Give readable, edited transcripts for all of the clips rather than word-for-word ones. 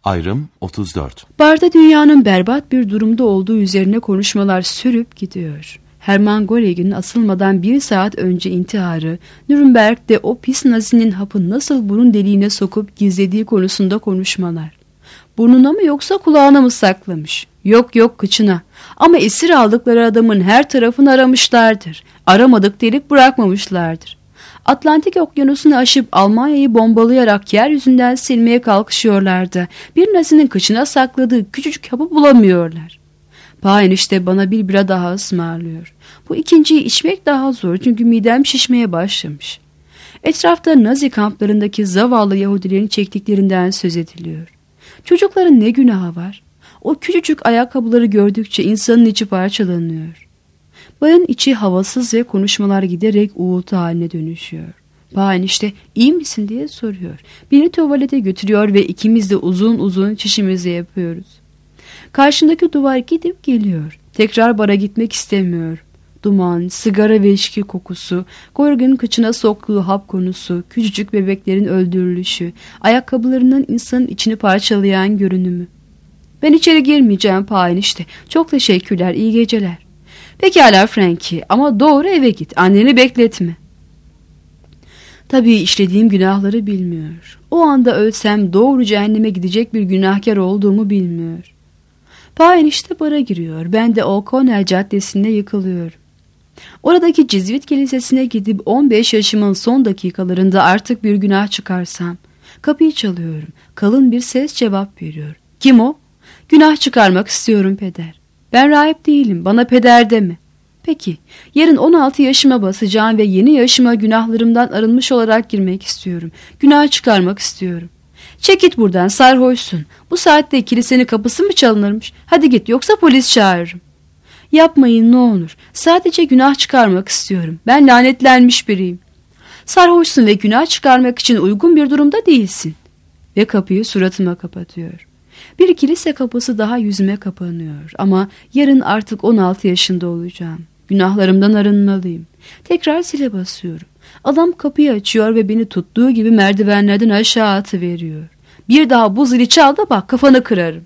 Ayrım 34. Barda dünyanın berbat bir durumda olduğu üzerine konuşmalar sürüp gidiyor. Hermann Göring'in asılmadan 1 saat önce intiharı, Nürnberg'de o pis Nazinin hapı nasıl burun deliğine sokup gizlediği konusunda konuşmalar. Burnuna mı yoksa kulağına mı saklamış? Yok kıçına. Ama esir aldıkları adamın her tarafını aramışlardır. Aramadık delik bırakmamışlardır. Atlantik Okyanusu'nu aşıp Almanya'yı bombalayarak yeryüzünden silmeye kalkışıyorlardı. Bir Nazinin kıçına sakladığı küçücük hapı bulamıyorlar. Pahen işte bana bir bira daha ısmarlıyor. Bu ikinciyi içmek daha zor çünkü midem şişmeye başlamış. Etrafta Nazi kamplarındaki zavallı Yahudilerin çektiklerinden söz ediliyor. Çocukların ne günahı var? O küçücük ayakkabıları gördükçe insanın içi parçalanıyor. Bayın içi havasız ve konuşmalar giderek uğultu haline dönüşüyor. Pahen işte iyi misin diye soruyor. Beni tuvalete götürüyor ve ikimiz de uzun uzun çişimizi yapıyoruz. Karşındaki duvar gidip geliyor. Tekrar bara gitmek istemiyor. Duman, sigara ve içki kokusu, Göring'in kıçına soktuğu hap konusu, küçücük bebeklerin öldürülüşü, ayakkabılarının insanın içini parçalayan görünümü. Ben içeri girmeyeceğim Pahen işte. Çok teşekkürler, iyi geceler. Pekala Frankie ama doğru eve git, anneni bekletme. Tabii işlediğim günahları bilmiyor. O anda ölsem doğru cehenneme gidecek bir günahkar olduğumu bilmiyor. Pahen işte bara giriyor. Ben de O'Connell Caddesi'nde yıkılıyorum. Oradaki Cizvit Kilisesi'ne gidip 15 yaşımın son dakikalarında artık bir günah çıkarsam. Kapıyı çalıyorum. Kalın bir ses cevap veriyor. Kim o? Günah çıkarmak istiyorum peder. Ben rahip değilim. Bana peder deme. Peki, yarın 16 yaşıma basacağım ve yeni yaşıma günahlarımdan arınmış olarak girmek istiyorum. Günah çıkarmak istiyorum. Çek git buradan, sarhoşsun. Bu saatte kilisenin kapısı mı çalınırmış? Hadi git yoksa polis çağırırım. Yapmayın ne olur. Sadece günah çıkarmak istiyorum. Ben lanetlenmiş biriyim. Sarhoşsun ve günah çıkarmak için uygun bir durumda değilsin. Ve kapıyı suratıma kapatıyor. Bir kilise kapısı daha yüzüme kapanıyor. Ama yarın artık 16 yaşında olacağım. Günahlarımdan arınmalıyım. Tekrar zile basıyorum. Adam kapıyı açıyor ve beni tuttuğu gibi merdivenlerden aşağı atıveriyor. Bir daha bu zili çal da bak kafanı kırarım.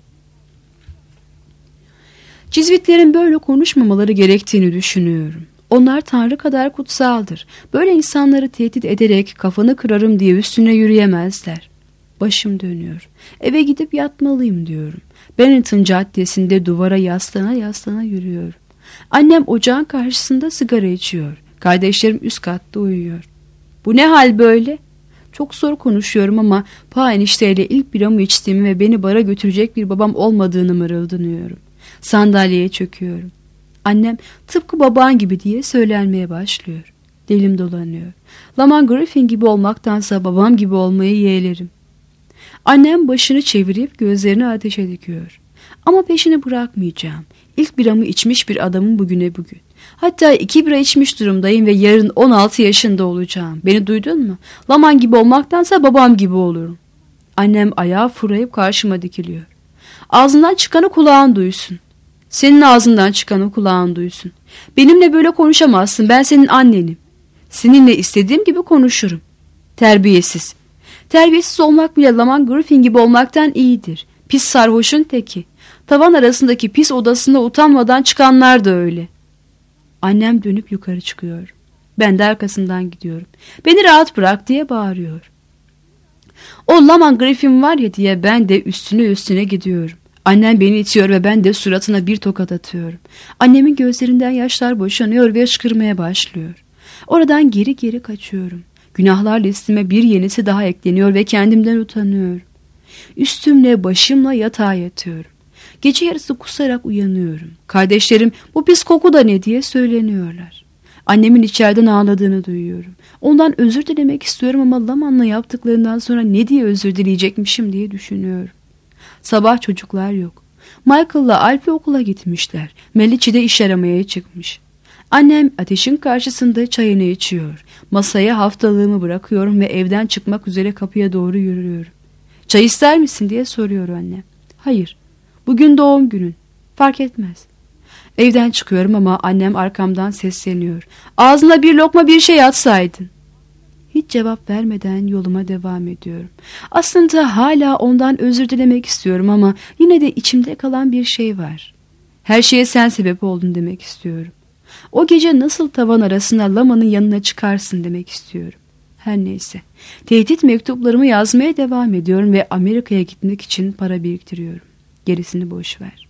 Cizvitlerin böyle konuşmamaları gerektiğini düşünüyorum. Onlar Tanrı kadar kutsaldır. Böyle insanları tehdit ederek kafanı kırarım diye üstüne yürüyemezler. Başım dönüyor. Eve gidip yatmalıyım diyorum. Bennington Caddesi'nde duvara yaslana yürüyorum. Annem ocağın karşısında sigara içiyor. Kardeşlerim üst katta uyuyor. Bu ne hal böyle? Çok zor konuşuyorum ama Pahen enişteyle ilk biramı içtiğimi ve beni bara götürecek bir babam olmadığını mırıldanıyorum. Sandalyeye çöküyorum. Annem tıpkı baban gibi diye söylenmeye başlıyor. Dilim dolanıyor. Laman Griffin gibi olmaktansa babam gibi olmayı yeğlerim. Annem başını çevirip gözlerini ateşe dikiyor. Ama peşini bırakmayacağım. İlk biramı içmiş bir adamım bugün. Hatta 2 bira içmiş durumdayım ve yarın 16 yaşında olacağım. Beni duydun mu? Laman gibi olmaktansa babam gibi olurum. Annem ayağa fırlayıp karşıma dikiliyor. Ağzından çıkanı kulağın duysun. Senin ağzından çıkanı kulağın duysun. Benimle böyle konuşamazsın. Ben senin annenim. Seninle istediğim gibi konuşurum. Terbiyesiz. Terbiyesiz olmak bile Laman Griffin gibi olmaktan iyidir. Pis sarhoşun teki. Tavan arasındaki pis odasında utanmadan çıkanlar da öyle. Annem dönüp yukarı çıkıyor. Ben de arkasından gidiyorum. Beni rahat bırak diye bağırıyor. O Laman Griffin var ya diye ben de üstüne gidiyorum. Annem beni itiyor ve ben de suratına bir tokat atıyorum. Annemin gözlerinden yaşlar boşanıyor ve hıçkırmaya başlıyor. Oradan geri kaçıyorum. Günahlar listeme bir yenisi daha ekleniyor ve kendimden utanıyorum. Üstümle başımla yatağa yatıyorum. Gece yarısı kusarak uyanıyorum. Kardeşlerim bu pis koku da ne diye söyleniyorlar. Annemin içeriden ağladığını duyuyorum. Ondan özür dilemek istiyorum ama Laman'la yaptıklarından sonra ne diye özür dileyecekmişim diye düşünüyorum. Sabah çocuklar yok. Michael'la Alfie okula gitmişler. Mellici de iş aramaya çıkmış. Annem ateşin karşısında çayını içiyor. Masaya haftalığımı bırakıyorum ve evden çıkmak üzere kapıya doğru yürüyorum. Çay ister misin diye soruyor annem. Hayır. Bugün doğum günün. Fark etmez. Evden çıkıyorum ama annem arkamdan sesleniyor. Ağzına bir lokma bir şey atsaydın. hiç cevap vermeden yoluma devam ediyorum. Aslında hala ondan özür dilemek istiyorum ama yine de içimde kalan bir şey var. Her şeye sen sebep oldun demek istiyorum. O gece nasıl tavan arasına lamanın yanına çıkarsın demek istiyorum. Her neyse, tehdit mektuplarımı yazmaya devam ediyorum ve Amerika'ya gitmek için para biriktiriyorum. Gerisini boş ver.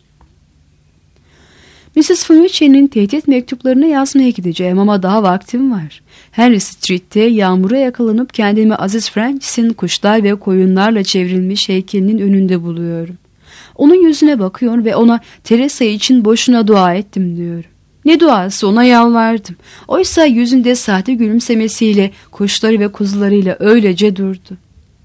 Mrs. Fauci'nin tehdit mektuplarını yazmaya gideceğim ama daha vaktim var. Henry Street'te yağmura yakalanıp kendimi Aziz Francis'in kuşlar ve koyunlarla çevrilmiş heykelinin önünde buluyorum. Onun yüzüne bakıyor ve ona Teresa için boşuna dua ettim diyorum. Ne duası, ona yalvardım. Oysa yüzünde sahte gülümsemesiyle, kuşları ve kuzularıyla öylece durdu.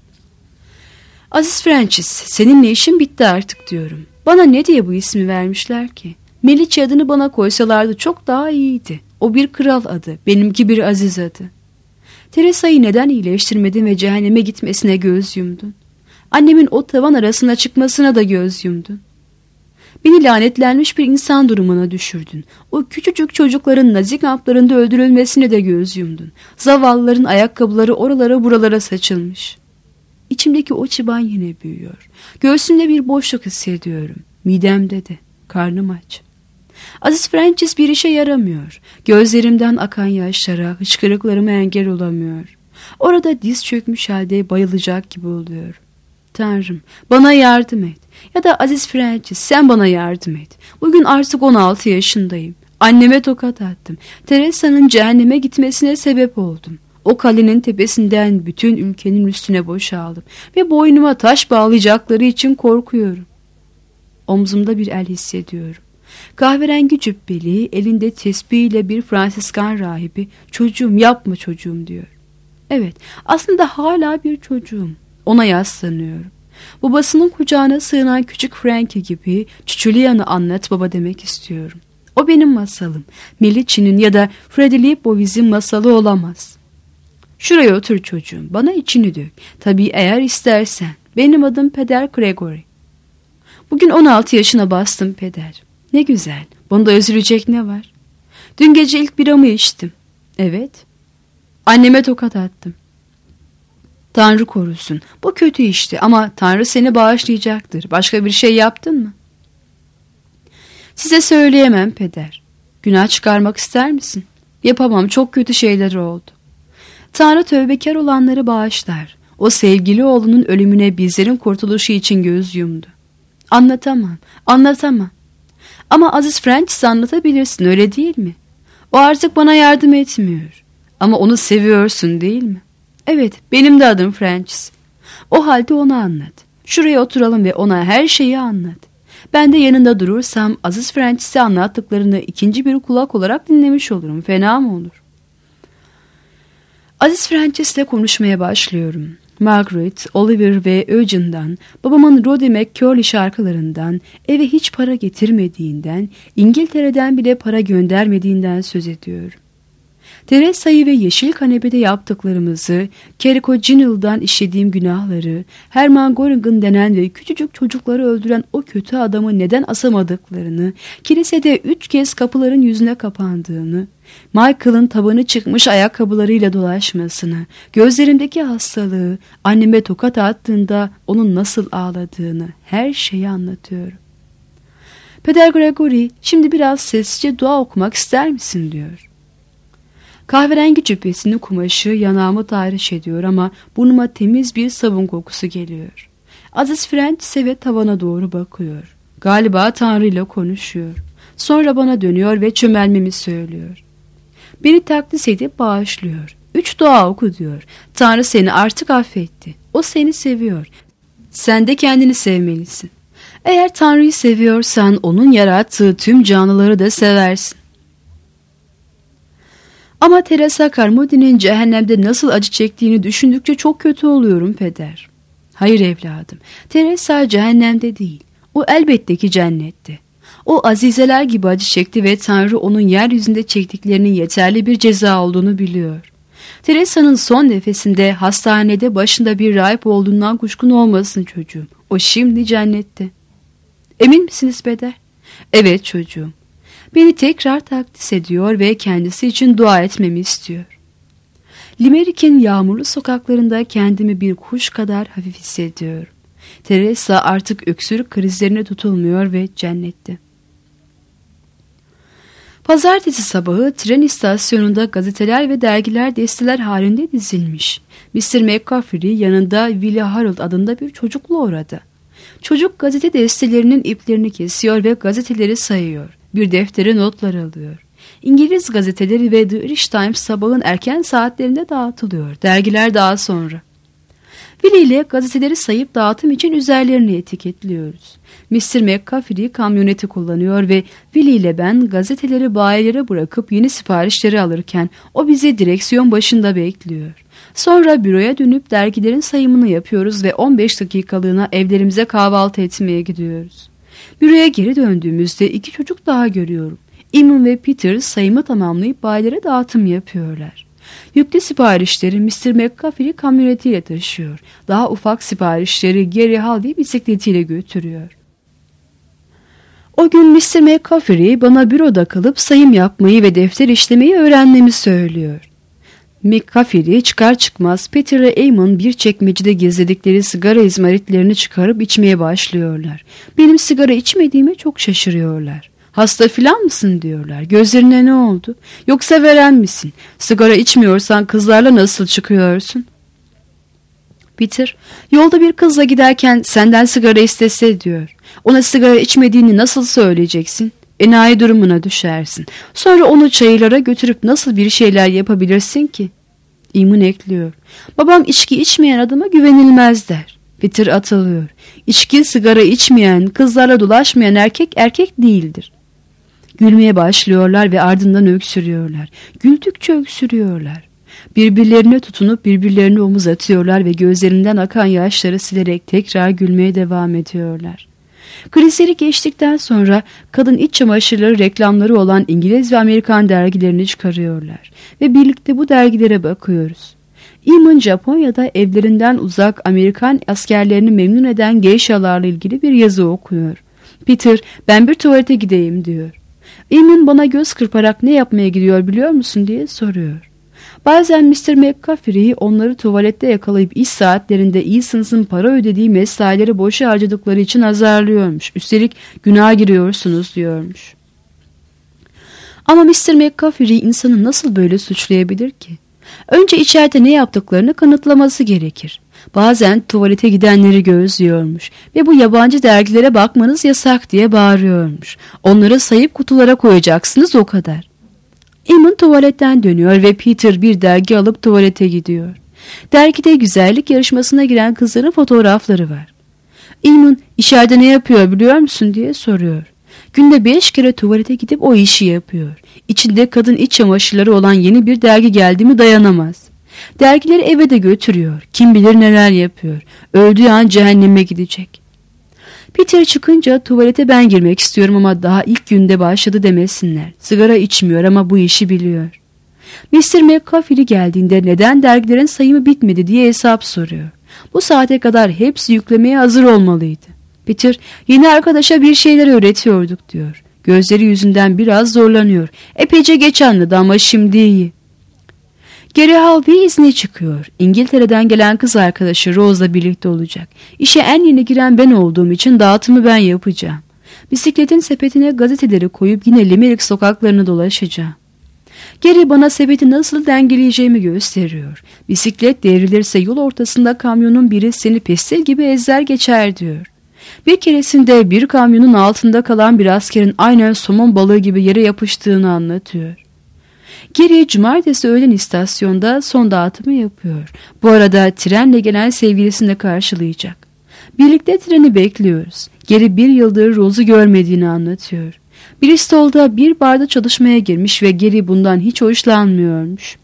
Aziz Francis, seninle işim bitti artık diyorum. Bana ne diye bu ismi vermişler ki? Meliçi adını bana koysalardı çok daha iyiydi. O bir kral adı, benimki bir aziz adı. Teresa'yı neden iyileştirmedin ve cehenneme gitmesine göz yumdun? Annemin o tavan arasına çıkmasına da göz yumdun. Beni lanetlenmiş bir insan durumuna düşürdün. O küçücük çocukların Nazi kamplarında öldürülmesine de göz yumdun. Zavallıların ayakkabıları oralara buralara saçılmış. İçimdeki o çıban yine büyüyor. Göğsümde bir boşluk hissediyorum. Midemde de. Karnım aç. Aziz Francis bir işe yaramıyor. Gözlerimden akan yaşlara, hıçkırıklarıma engel olamıyor. Orada diz çökmüş halde bayılacak gibi oluyorum. Tanrım, bana yardım et. Ya da Aziz Francis, sen bana yardım et. Bugün artık 16 yaşındayım. Anneme tokat attım. Teresa'nın cehenneme gitmesine sebep oldum. O kalenin tepesinden bütün ülkenin üstüne boşaldım. Ve boynuma taş bağlayacakları için korkuyorum. Omzumda bir el hissediyorum. Kahverengi cübbeli, elinde tesbihiyle bir Fransiskan rahibi, çocuğum yapma çocuğum diyor. Evet, aslında hala bir çocuğum. Ona yaslanıyorum. Babasının kucağına sığınan küçük Frankie gibi Çuçuliyan'ı anlat baba demek istiyorum. O benim masalım. Meliçi'nin ya da Freddie Leibowiz'in masalı olamaz. Şuraya otur çocuğum, bana içini dök. Tabii eğer istersen. Benim adım Peder Gregory. Bugün 16 yaşına bastım peder. Ne güzel, bunda üzülecek ne var? Dün gece ilk biramı içtim. Evet. Anneme tokat attım. Tanrı korusun. Bu kötü işti ama Tanrı seni bağışlayacaktır. Başka bir şey yaptın mı? Size söyleyemem peder. Günah çıkarmak ister misin? Yapamam, çok kötü şeyler oldu. Tanrı tövbekar olanları bağışlar. O sevgili oğlunun ölümüne bizlerin kurtuluşu için göz yumdu. Anlatamam. Ama Aziz Francis anlatabilirsin, öyle değil mi? O artık bana yardım etmiyor. Ama onu seviyorsun değil mi? Evet, benim de adım Francis. O halde ona anlat. Şuraya oturalım ve ona her şeyi anlat. Ben de yanında durursam Aziz Francis'e anlattıklarını ikinci bir kulak olarak dinlemiş olurum. Fena mı olur? Aziz Francis'le konuşmaya başlıyorum. Margaret, Oliver ve Eugene'dan, babamın Roddy McCurley şarkılarından, eve hiç para getirmediğinden, İngiltere'den bile para göndermediğinden söz ediyorum. Teresa'yı ve Yeşil Kanepe'de yaptıklarımızı, Keriko Ginill'dan işlediğim günahları, Hermann Göringen denen ve küçücük çocukları öldüren o kötü adamı neden asamadıklarını, kilisede 3 kez kapıların yüzüne kapandığını, Michael'ın tabanı çıkmış ayakkabılarıyla dolaşmasını, gözlerimdeki hastalığı, anneme tokat attığında onun nasıl ağladığını, her şeyi anlatıyorum. Peder Gregory, şimdi biraz sessizce dua okumak ister misin diyor. Kahverengi cübbesinin kumaşı yanağımı tahriş ediyor ama burnuma temiz bir sabun kokusu geliyor. Aziz Francis'e ve tavana doğru bakıyor. Galiba Tanrı ile konuşuyor. Sonra bana dönüyor ve çömelmemi söylüyor. Beni takdis edip bağışlıyor. 3 dua oku diyor. Tanrı seni artık affetti. O seni seviyor. Sen de kendini sevmelisin. Eğer Tanrı'yı seviyorsan onun yarattığı tüm canlıları da seversin. Ama Teresa Carmody'nin cehennemde nasıl acı çektiğini düşündükçe çok kötü oluyorum peder. Hayır evladım, Teresa cehennemde değil. O elbette ki cennette. O azizeler gibi acı çekti ve Tanrı onun yeryüzünde çektiklerinin yeterli bir ceza olduğunu biliyor. Teresa'nın son nefesinde hastanede başında bir rahip olduğundan kuşkun olmasın çocuğum. O şimdi cennette. Emin misiniz peder? Evet çocuğum. Beni tekrar takdis ediyor ve kendisi için dua etmemi istiyor. Limerick'in yağmurlu sokaklarında kendimi bir kuş kadar hafif hissediyorum. Teresa artık öksürük krizlerine tutulmuyor ve cennette. Pazartesi sabahı tren istasyonunda gazeteler ve dergiler desteler halinde dizilmiş. Mr. McCaffrey yanında Willie Harold adında bir çocukla uğradı. Çocuk gazete destelerinin iplerini kesiyor ve gazeteleri sayıyor. Bir deftere notlar alıyor. İngiliz gazeteleri ve The Irish Times sabahın erken saatlerinde dağıtılıyor. Dergiler daha sonra. Willie ile gazeteleri sayıp dağıtım için üzerlerini etiketliyoruz. Mr. McCaffrey kamyoneti kullanıyor ve Willie ile ben gazeteleri bayilere bırakıp yeni siparişleri alırken o bizi direksiyon başında bekliyor. Sonra büroya dönüp dergilerin sayımını yapıyoruz ve 15 dakikalığına evlerimize kahvaltı etmeye gidiyoruz. Büroya geri döndüğümüzde 2 çocuk daha görüyorum. Eamon ve Peter sayımı tamamlayıp bayilere dağıtım yapıyorlar. Yüklü siparişleri Mr. McCaffrey kamyonetiyle taşıyor. Daha ufak siparişleri Gary Halvey bisikletiyle götürüyor. O gün Mr. McCaffrey bana büroda kalıp sayım yapmayı ve defter işlemeyi öğrenmemi söylüyor. McCaffrey çıkar çıkmaz Peter ve Eamon bir çekmecede gizledikleri sigara izmaritlerini çıkarıp içmeye başlıyorlar. Benim sigara içmediğime çok şaşırıyorlar. Hasta filan mısın diyorlar. Gözlerine ne oldu? Yoksa veren misin? Sigara içmiyorsan kızlarla nasıl çıkıyorsun? Peter, yolda bir kızla giderken senden sigara istese diyor. Ona sigara içmediğini nasıl söyleyeceksin? Enayi durumuna düşersin. Sonra onu çayırlara götürüp nasıl bir şeyler yapabilirsin ki? Eamon ekliyor. Babam içki içmeyen adama güvenilmez der. Peter atılıyor. İçki, sigara içmeyen, kızlarla dolaşmayan erkek değildir. Gülmeye başlıyorlar ve ardından öksürüyorlar. Güldükçe öksürüyorlar. Birbirlerine tutunup birbirlerine omuz atıyorlar ve gözlerinden akan yaşları silerek tekrar gülmeye devam ediyorlar. Krizleri geçtikten sonra kadın iç çamaşırları reklamları olan İngiliz ve Amerikan dergilerini çıkarıyorlar ve birlikte bu dergilere bakıyoruz. Eamon Japonya'da evlerinden uzak Amerikan askerlerini memnun eden geishalarla ilgili bir yazı okuyor. Peter, ben bir tuvalete gideyim diyor. Eamon bana göz kırparak ne yapmaya gidiyor biliyor musun diye soruyor. Bazen Mr. McCaffrey'i onları tuvalette yakalayıp iş saatlerinde Easons'ın para ödediği mesaileri boşa harcadıkları için azarlıyormuş. Üstelik günaha giriyorsunuz diyormuş. Ama Mr. McCaffrey insanı nasıl böyle suçlayabilir ki? Önce içeride ne yaptıklarını kanıtlaması gerekir. Bazen tuvalete gidenleri gözlüyormuş ve bu yabancı dergilere bakmanız yasak diye bağırıyormuş. Onları sayıp kutulara koyacaksınız o kadar. Eamon tuvaletten dönüyor ve Peter bir dergi alıp tuvalete gidiyor. Dergide güzellik yarışmasına giren kızların fotoğrafları var. Eamon içeride ne yapıyor biliyor musun diye soruyor. Günde 5 kere tuvalete gidip o işi yapıyor. İçinde kadın iç çamaşırları olan yeni bir dergi geldi mi dayanamaz. Dergileri eve de götürüyor. Kim bilir neler yapıyor. Öldüğü an cehenneme gidecek. Peter çıkınca tuvalete ben girmek istiyorum ama daha ilk günde başladı demesinler. Sigara içmiyor ama bu işi biliyor. Mr. McCaffrey geldiğinde neden dergilerin sayımı bitmedi diye hesap soruyor. Bu saate kadar hepsi yüklemeye hazır olmalıydı. Peter, yeni arkadaşa bir şeyler öğretiyorduk diyor. Gözleri yüzünden biraz zorlanıyor. Epeyce geç anladı ama şimdi iyi. Gary Halvey izne çıkıyor. İngiltere'den gelen kız arkadaşı Rose'la birlikte olacak. İşe en yeni giren ben olduğum için dağıtımı ben yapacağım. Bisikletin sepetine gazeteleri koyup yine Limerick sokaklarını dolaşacağım. Gary bana sepeti nasıl dengeleyeceğimi gösteriyor. Bisiklet devrilirse yol ortasında kamyonun biri seni pestil gibi ezer geçer diyor. Bir keresinde bir kamyonun altında kalan bir askerin aynen somon balığı gibi yere yapıştığını anlatıyor. Gary cumartesi öğlen istasyonda son dağıtımı yapıyor. Bu arada trenle gelen sevgilisini de karşılayacak. Birlikte treni bekliyoruz. Gary bir yıldır Rose'u görmediğini anlatıyor. Bristol'da bir barda çalışmaya girmiş ve Gary bundan hiç hoşlanmıyormuş.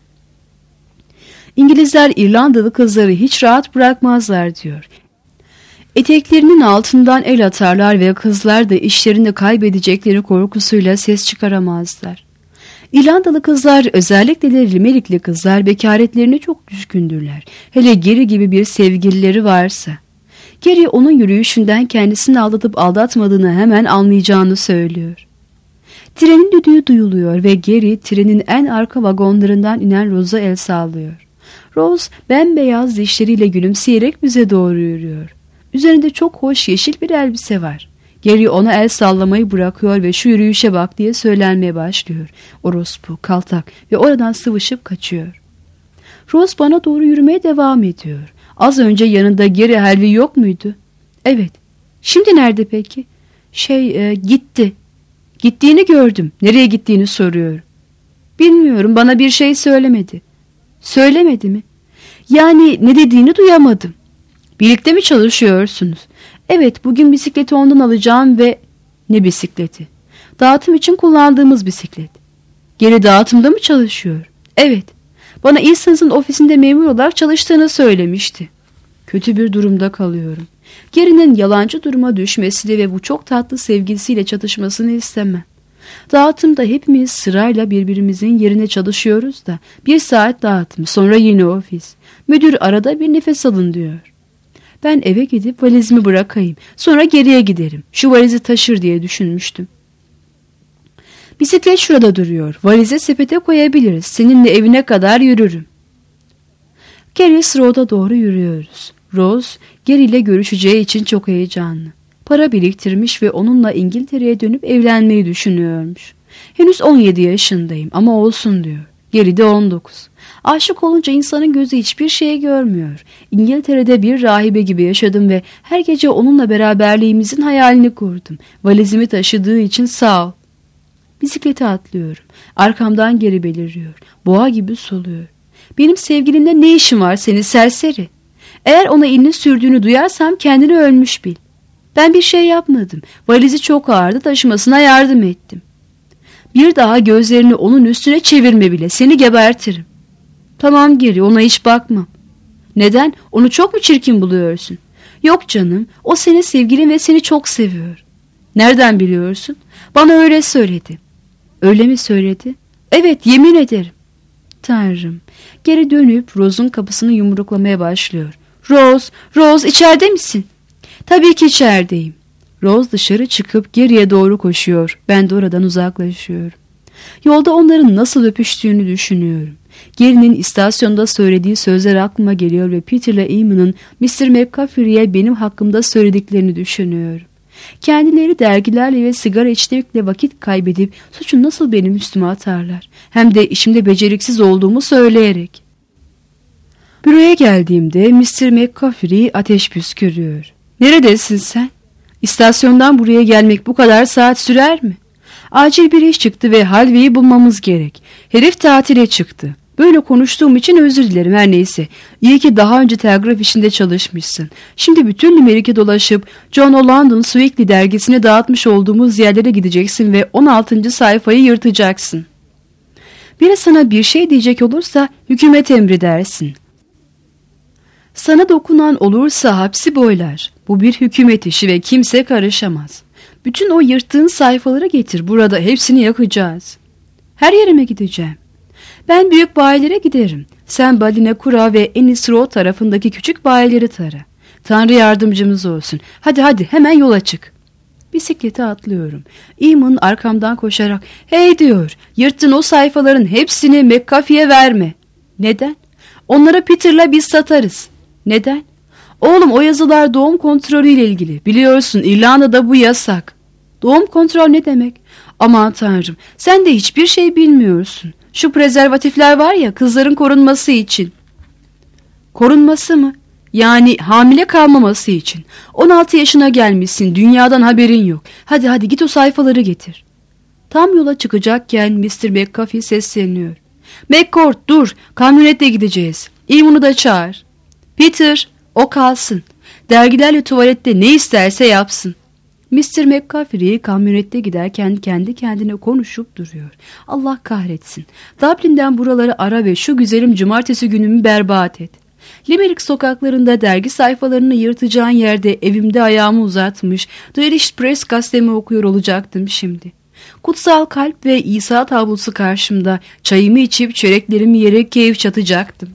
İngilizler İrlandalı kızları hiç rahat bırakmazlar diyor. Eteklerinin altından el atarlar ve kızlar da işlerini kaybedecekleri korkusuyla ses çıkaramazlar. İrlandalı kızlar, özellikle de Limerickli kızlar bekaretlerine çok düşkündürler. Hele Gary gibi bir sevgilileri varsa. Gary onun yürüyüşünden kendisini aldatıp aldatmadığını hemen anlayacağını söylüyor. Trenin düdüğü duyuluyor ve Gary trenin en arka vagonlarından inen Rose'a el sallıyor. Rose bembeyaz dişleriyle gülümseyerek bize doğru yürüyor. Üzerinde çok hoş yeşil bir elbise var. Gary ona el sallamayı bırakıyor ve şu yürüyüşe bak diye söylenmeye başlıyor. Orospu, kaltak ve oradan sıvışıp kaçıyor. Rose bana doğru yürümeye devam ediyor. Az önce yanında Gary Helvey yok muydu? Evet. Şimdi nerede peki? Gitti. Gittiğini gördüm. Nereye gittiğini soruyor. Bilmiyorum, bana bir şey söylemedi. Söylemedi mi? Yani ne dediğini duyamadım. Birlikte mi çalışıyorsunuz? Evet, bugün bisikleti ondan alacağım ve... Ne bisikleti? Dağıtım için kullandığımız bisiklet. Geri dağıtımda mı çalışıyor? Evet. Bana Easons'ın ofisinde memur olarak çalıştığını söylemişti. Kötü bir durumda kalıyorum. Gary'nin yalancı duruma düşmesini ve bu çok tatlı sevgilisiyle çatışmasını istemem. Dağıtımda hepimiz sırayla birbirimizin yerine çalışıyoruz da 1 saat dağıtım, sonra yine ofis. Müdür arada bir nefes alın diyor. Ben eve gidip valizimi bırakayım, sonra geriye giderim. Şu valizi taşır diye düşünmüştüm. Bisiklet şurada duruyor. Valize sepete koyabiliriz. Seninle evine kadar yürürüm. Carys Road'a doğru yürüyoruz. Rose, Gary ile görüşeceği için çok heyecanlı. Para biriktirmiş ve onunla İngiltere'ye dönüp evlenmeyi düşünüyormuş. Henüz 17 yaşındayım ama olsun diyor. Gary de 19. Aşık olunca insanın gözü hiçbir şey görmüyor. İngiltere'de bir rahibe gibi yaşadım ve her gece onunla beraberliğimizin hayalini kurdum. Valizimi taşıdığı için sağ ol. Bisiklete atlıyorum. Arkamdan Gary beliriyor. Boğa gibi soluyor. Benim sevgilimle ne işin var seni serseri? Eğer ona elini sürdüğünü duyarsam kendini ölmüş bil. Ben bir şey yapmadım. Valizi çok ağırdı, taşımasına yardım ettim. Bir daha gözlerini onun üstüne çevirme bile. Seni gebertirim. Tamam Gary, ona hiç bakmam. Neden? Onu çok mu çirkin buluyorsun? Yok canım, o senin sevgilin ve seni çok seviyor. Nereden biliyorsun? Bana öyle söyledi. Öyle mi söyledi? Evet, yemin ederim. Tanrım. Geri dönüp Rose'un kapısını yumruklamaya başlıyor. Rose içeride misin? Tabii ki içerideyim. Rose dışarı çıkıp geriye doğru koşuyor. Ben de oradan uzaklaşıyorum. Yolda onların nasıl öpüştüğünü düşünüyorum. Gary'nin istasyonda söylediği sözler aklıma geliyor ve Peter ile Eamon'un Mr. McCaffrey'e benim hakkımda söylediklerini düşünüyorum. Kendileri dergilerle ve sigara içmekle vakit kaybedip suçu nasıl benim üstüme atarlar. Hem de işimde beceriksiz olduğumu söyleyerek. Büroya geldiğimde Mr. McCaffrey ateş püskürüyor. Neredesin sen? İstasyondan buraya gelmek bu kadar saat sürer mi? Acil bir iş çıktı ve Halvey'i bulmamız gerek. Herif tatile çıktı. Böyle konuştuğum için özür dilerim, her neyse. İyi ki daha önce telgraf işinde çalışmışsın. Şimdi bütün Limerick'e dolaşıp John O' London Weekly dergisini dağıtmış olduğumuz yerlere gideceksin ve 16. sayfayı yırtacaksın. Biri sana bir şey diyecek olursa hükümet emri dersin. Sana dokunan olursa hapsi boylar. Bu bir hükümet işi ve kimse karışamaz. Bütün o yırttığın sayfaları getir, burada hepsini yakacağız. Her yerime gideceğim. Ben büyük bayilere giderim. Sen Baline Kura ve Ennis Road tarafındaki küçük bayileri tara. Tanrı yardımcımız olsun. Hadi hemen yola çık. Bisiklete atlıyorum. Eamon arkamdan koşarak hey diyor. Yırttın o sayfaların hepsini McCaffrey'e verme. Neden? Onlara Peter'la biz satarız. Neden? Oğlum o yazılar doğum kontrolüyle ilgili. Biliyorsun İrlanda'da bu yasak. Doğum kontrol ne demek? Aman Tanrım, sen de hiçbir şey bilmiyorsun. Şu prezervatifler var ya, kızların korunması için. Korunması mı? Yani hamile kalmaması için. 16 yaşına gelmişsin, dünyadan haberin yok. Hadi git o sayfaları getir. Tam yola çıkacakken Mr. McCaffrey sesleniyor. McCord dur, kamyonetle gideceğiz. Eamon'u da çağır. Peter, o kalsın. Dergilerle tuvalette ne isterse yapsın. Mr. McCaffrey kamyonette giderken kendi kendine konuşup duruyor. Allah kahretsin. Dublin'den buraları ara ve şu güzelim cumartesi günümü berbat et. Limerick sokaklarında dergi sayfalarını yırtacağın yerde evimde ayağımı uzatmış, The Irish Press gazetemi okuyor olacaktım şimdi. Kutsal kalp ve İsa tablosu karşımda çayımı içip çöreklerimi yiyerek keyif çatacaktım.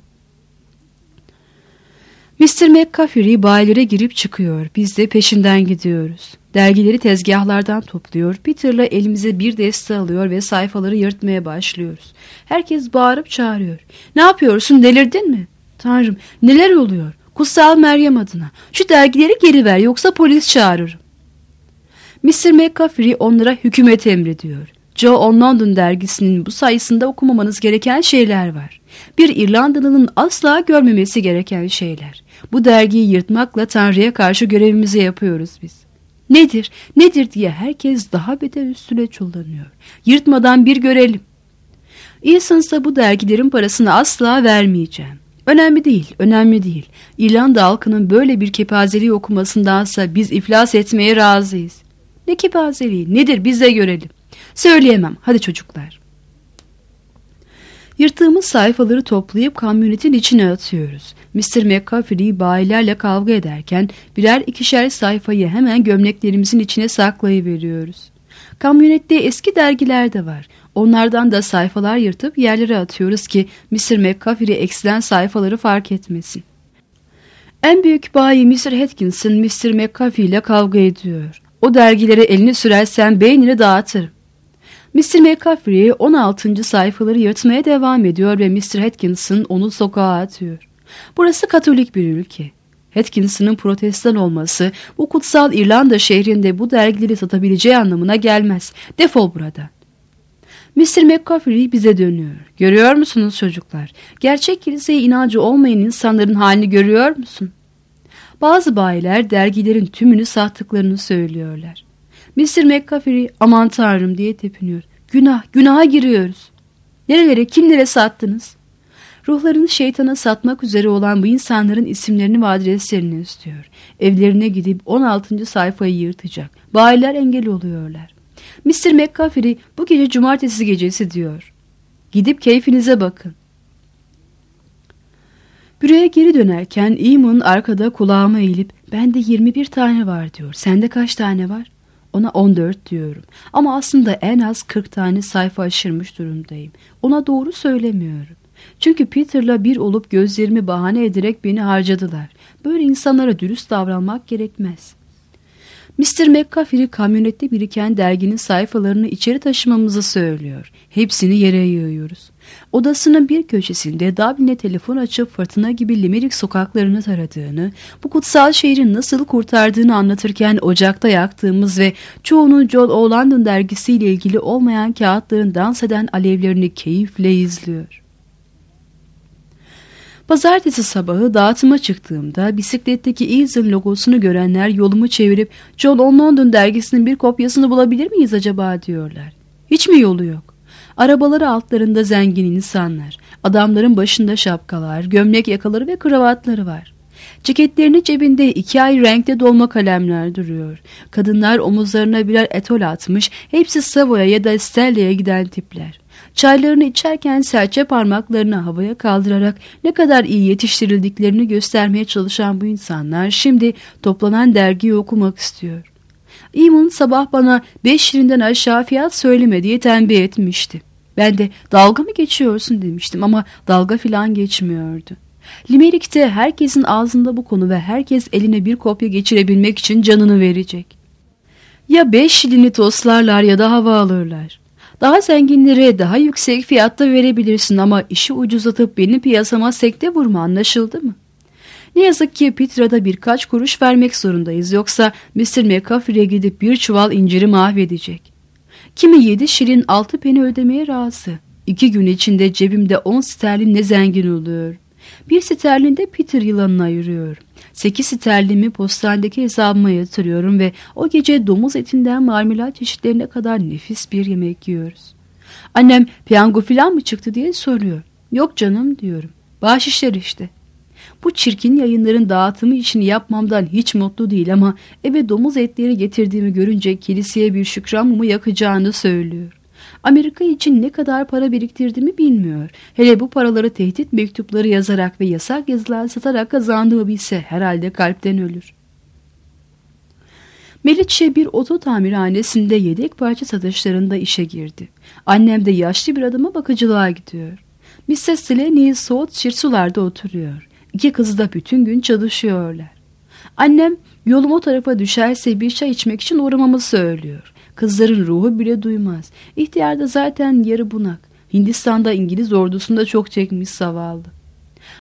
Mr. McCaffrey bayilere girip çıkıyor. Biz de peşinden gidiyoruz. Dergileri tezgahlardan topluyor, Peter'la elimize bir deste alıyor ve sayfaları yırtmaya başlıyoruz. Herkes bağırıp çağırıyor. Ne yapıyorsun, delirdin mi? Tanrım, neler oluyor? Kutsal Meryem adına. Şu dergileri geri ver, yoksa polis çağırırım. Mr. McCaffrey onlara hükümet emrediyor. Joe on London dergisinin bu sayısında okumamanız gereken şeyler var. Bir İrlandalı'nın asla görmemesi gereken şeyler. Bu dergiyi yırtmakla Tanrı'ya karşı görevimizi yapıyoruz biz. Nedir, nedir diye herkes daha beter üstüne çullanıyor. Yırtmadan bir görelim. Easons'a bu dergilerin parasını asla vermeyeceğim. Önemli değil, önemli değil. İrlanda halkının böyle bir kepazeliği okumasındansa biz iflas etmeye razıyız. Ne kepazeliği, nedir biz de görelim. Söyleyemem, hadi çocuklar. Yırttığımız sayfaları toplayıp kamyonetin içine atıyoruz. Mr. McCaffrey bayilerle kavga ederken birer ikişer sayfayı hemen gömleklerimizin içine saklayıveriyoruz. Kamyonette eski dergiler de var. Onlardan da sayfalar yırtıp yerlere atıyoruz ki Mr. McCaffrey eksilen sayfaları fark etmesin. En büyük bayi Mr. Atkinson Mr. McCaffrey ile kavga ediyor. O dergilere elini sürersen beynini dağıtırım. Mr. McCaffrey 16. sayfaları yırtmaya devam ediyor ve Mr. Atkinson onu sokağa atıyor. Burası Katolik bir ülke. Atkinson'ın protestan olması bu kutsal İrlanda şehrinde bu dergileri satabileceği anlamına gelmez. Defol buradan. Mr. McCaffrey bize dönüyor. Görüyor musunuz çocuklar? Gerçek kiliseye inancı olmayan insanların halini görüyor musun? Bazı bayiler dergilerin tümünü sattıklarını söylüyorlar. Mr. McCaffrey aman tanrım diye tepiniyor. Günaha giriyoruz. Nerelere, kimlere sattınız? Ruhlarını şeytana satmak üzere olan bu insanların isimlerini ve adreslerini istiyor. Evlerine gidip 16. sayfayı yırtacak. Bayiler engel oluyorlar. Mr. McCaffrey bu gece cumartesi gecesi diyor. Gidip keyfinize bakın. Büroya geri dönerken Eamon arkada kulağıma eğilip bende 21 tane var diyor. Sende kaç tane var? Ona 14 diyorum. Ama aslında en az 40 tane sayfa aşırmış durumdayım. Ona doğru söylemiyorum. Çünkü Peter'la bir olup gözlerimi bahane ederek beni harcadılar. Böyle insanlara dürüst davranmak gerekmez. Mr. McCaffrey kamyonette biriken derginin sayfalarını içeri taşımamızı söylüyor. Hepsini yere yığıyoruz. Odasının bir köşesinde Dublin'e telefon açıp fırtına gibi Limerick sokaklarını taradığını, bu kutsal şehrin nasıl kurtardığını anlatırken ocakta yaktığımız ve çoğunun John o. London dergisiyle ilgili olmayan kağıtların dans eden alevlerini keyifle izliyor. Pazartesi sabahı dağıtıma çıktığımda bisikletteki Eason logosunu görenler yolumu çevirip John on London dergisinin bir kopyasını bulabilir miyiz acaba diyorlar. Hiç mi yolu yok? Arabaları altlarında zengin insanlar, adamların başında şapkalar, gömlek yakaları ve kravatları var. Ceketlerinin cebinde 2 ay renkte dolma kalemler duruyor. Kadınlar omuzlarına birer etol atmış, hepsi Savoy'a ya da Stella'ya giden tipler. Çaylarını içerken serçe parmaklarını havaya kaldırarak ne kadar iyi yetiştirildiklerini göstermeye çalışan bu insanlar şimdi toplanan dergiyi okumak istiyor. Eamon sabah bana 5 şirinden aşağı fiyat söyleme diye tembih etmişti. Ben de dalga mı geçiyorsun demiştim ama dalga filan geçmiyordu. Limerick'te herkesin ağzında bu konu ve herkes eline bir kopya geçirebilmek için canını verecek. Ya 5 şilini toslarlar ya da hava alırlar. Daha zenginlere daha yüksek fiyatta verebilirsin ama işi ucuzlatıp beni piyasama sekte vurma, anlaşıldı mı? Ne yazık ki Peter'a birkaç kuruş vermek zorundayız, yoksa Mr. McCaffrey'e gidip bir çuval inciri mahvedecek. Kimi 7 şilin 6 peni ödemeye razı. 2 gün içinde cebimde 10 sterlinle zengin oluyor. 1 sterlinde Peter yılanına ayırıyor. 8 sterlimi postanedeki hesabıma yatırıyorum ve o gece domuz etinden marmelat çeşitlerine kadar nefis bir yemek yiyoruz. Annem piyango filan mı çıktı diye soruyor. Yok canım diyorum. Bahşişler işte. Bu çirkin yayınların dağıtımı için yapmamdan hiç mutlu değil ama eve domuz etleri getirdiğimi görünce kiliseye bir şükran mumu yakacağını söylüyor. Amerika için ne kadar para biriktirdiğimi bilmiyor. Hele bu paraları tehdit mektupları yazarak ve yasak yazılar satarak kazandığımı bilse herhalde kalpten ölür. Melitçe bir oto tamirhanesinde yedek parça satışlarında işe girdi. Annem de yaşlı bir adama bakıcılığa gidiyor. Mrs. Delaney South Chirsular'da oturuyor. 2 kızı da bütün gün çalışıyorlar. Annem yolum o tarafa düşerse bir çay içmek için uğramamı söylüyor. Kızların ruhu bile duymaz. İhtiyar da zaten yarı bunak. Hindistan'da İngiliz ordusunda çok çekmiş zavallı.